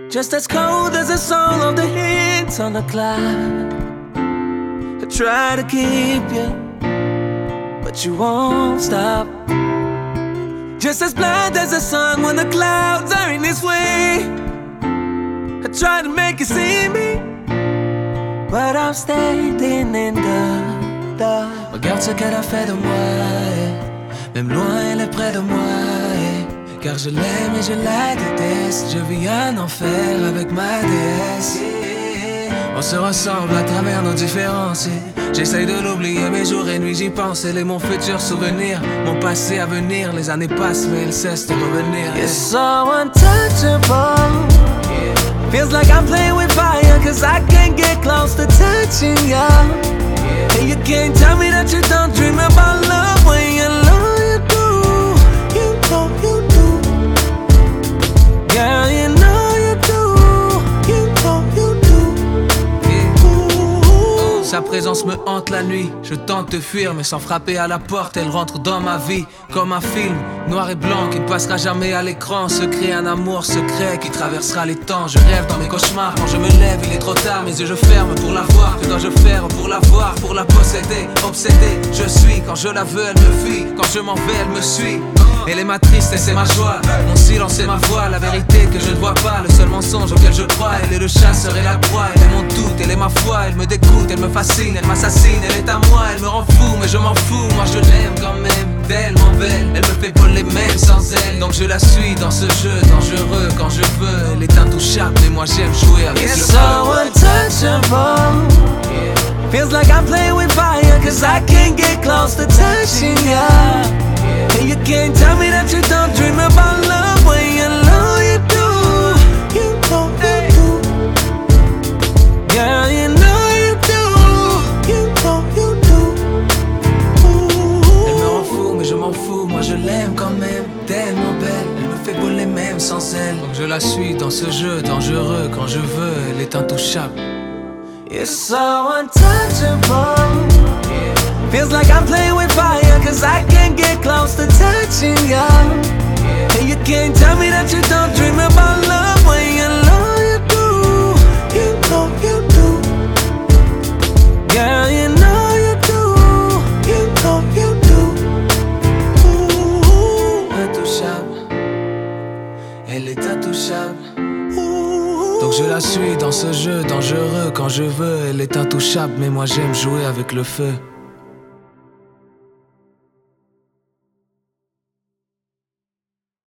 Just as cold as the soul of the hits on the cloud. I try to keep you, but you won't stop. Just as blind as the sun when the clouds are in its way. I try to make you see me, but I'm standing in the dark. Regarde ce qu'elle a fait de moi, même loin elle est près de moi, car je l'aime et je la déteste. Je vis un enfer avec ma déesse. On se ressemble à travers nos différences. J'essaye de l'oublier, mes jours et nuits j'y pense. Elle est mon futur souvenir, mon passé à venir. Les années passent mais elles cessent de revenir. You're so untouchable. Feels like I'm playing with fire, cause I can't get close to touching ya. And you can't tell me that you don't dream about love when you know you do. You know you do. Girl, you know you do. You know you do. Sa présence me hante la nuit. Je tente de fuir mais sans frapper à la porte. Elle rentre dans ma vie comme un film noir et blanc qui ne passera jamais à l'écran. Secret, un amour secret qui traversera les temps. Je rêve dans mes cauchemars, quand je me lève il est trop tard. Mes yeux je ferme pour la voir. Que dois-je faire pour la voir, pour la posséder? Obsédé, je suis, quand je la veux elle me fuit. Quand je m'en vais elle me suit. Elle est ma tristesse et ma joie, mon silence et ma voix. La vérité que je ne vois pas, le seul mensonge auquel je crois. Elle est le chasseur et la proie, elle est mon doute, elle est ma foi. Elle me dégoûte, elle me fascine, elle m'assassine. Elle est à moi, elle me rend fou, mais je m'en fous. Moi je l'aime quand même, tellement belle. Elle me fait voler même sans elle. Donc je la suis dans ce jeu dangereux quand je veux. Elle est intouchable et moi j'aime jouer avec le feu. You're so untouchable. Feels like I'm playing with fire, cause I can't get close to touching ya. And you can't tell me that you don't dream about love when you know you do. You know you do. Girl, you know you do. You know you do. Elle me rend fou mais je m'en fous. Moi je l'aime quand même, tellement belle. Elle me fait voler même sans elle. Donc je la suis dans ce jeu dangereux. Quand je veux, elle est intouchable. You're so untouchable. Feels like I'm playing with fire, cause I can't get close to touching ya. And you can't tell me that you don't dream about love when you know you do. You know you do. Girl, you know you do. You know you do. Intouchable, elle est intouchable. Donc je la suis dans ce jeu dangereux. Quand je veux, elle est intouchable. Mais moi j'aime jouer avec le feu.